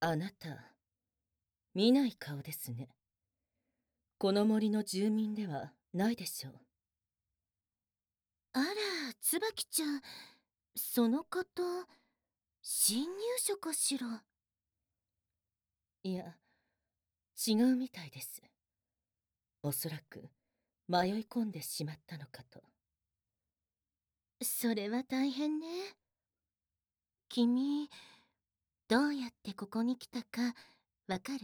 あなた、見ない顔ですね。この森の住民ではないでしょう。 あら、椿ちゃん、その方、侵入者かしら。 いや、違うみたいです。おそらく、迷い込んでしまったのかと。 それは大変ね。君、どうやってここに来たか、わかる？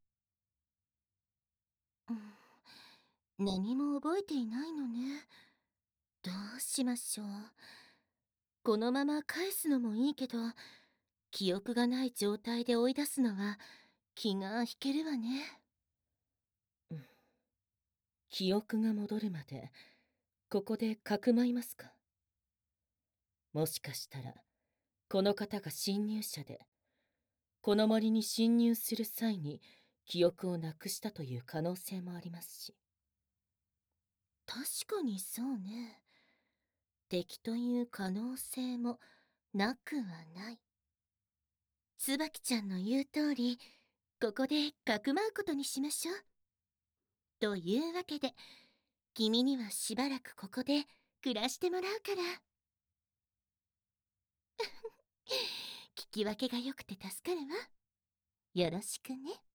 うん、何も覚えていないのね。どうしましょう。このまま返すのもいいけど、記憶がない状態で追い出すのは気が引けるわね。 記憶が戻るまで、ここでかくまいますか？もしかしたら、この方が侵入者で、この森に侵入する際に記憶をなくしたという可能性もありますし。 確かにそうね。敵という可能性もなくはない。椿ちゃんの言う通り、ここでかくまうことにしましょう。というわけで、君にはしばらくここで暮らしてもらうから。聞き分けが良くて助かるわ。よろしくね。